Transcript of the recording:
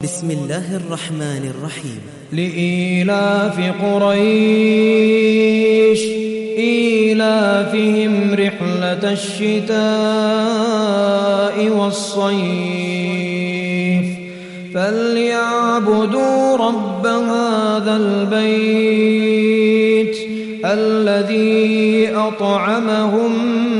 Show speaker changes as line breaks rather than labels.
بسم الله الرحمن الرحيم.
لإيلاف قريش إيلافهم رحلة الشتاء والصيف فليعبدوا رب هذا البيت الذي أطعمهم